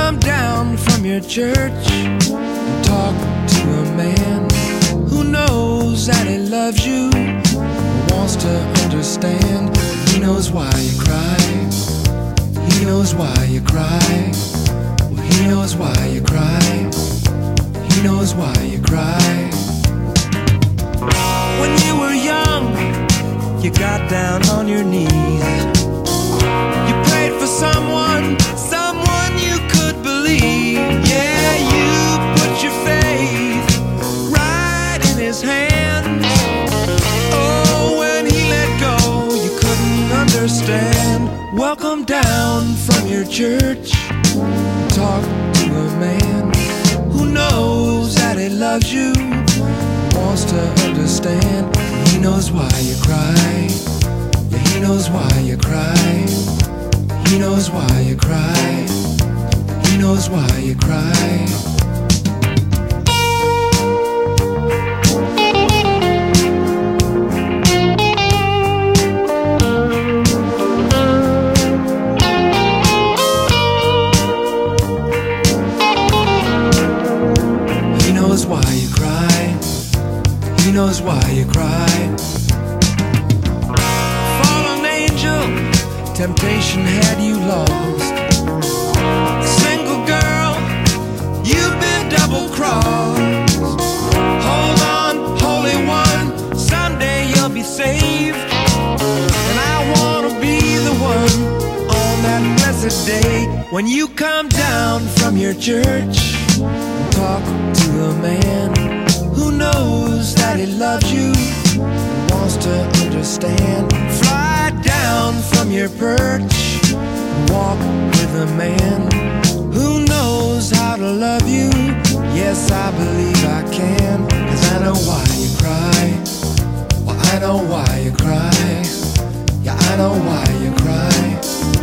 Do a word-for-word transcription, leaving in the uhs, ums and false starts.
come down from your church and talk to a man who knows that he loves you, who wants to understand. He knows why you cry. He knows why you cry. Well, he knows why you cry. He knows why you cry. When you were young, you got down on your knees. You prayed for someone, someone you could believe. Yeah, you put your faith right in his hands. Oh, when he let go, you couldn't understand. Welcome down from your church. Talk to a man who knows that he loves you, wants to understand. He knows why you cry. Yeah, he knows why you cry. He knows why you cry. He knows why you cry. He knows why you cry. He knows why you cry. Fallen angel, temptation had you lost. Single girl, you've been double-crossed. Hold on, Holy One, someday you'll be saved. And I wanna be the one on that blessed day when you come down from your church. Talk to a man who knows that he loves you, wants to understand. Fly down from your perch, walk with a man who knows how to love you. Yes, I believe I can, 'cause I know why you cry. Well, I know why you cry. Yeah, I know why you cry.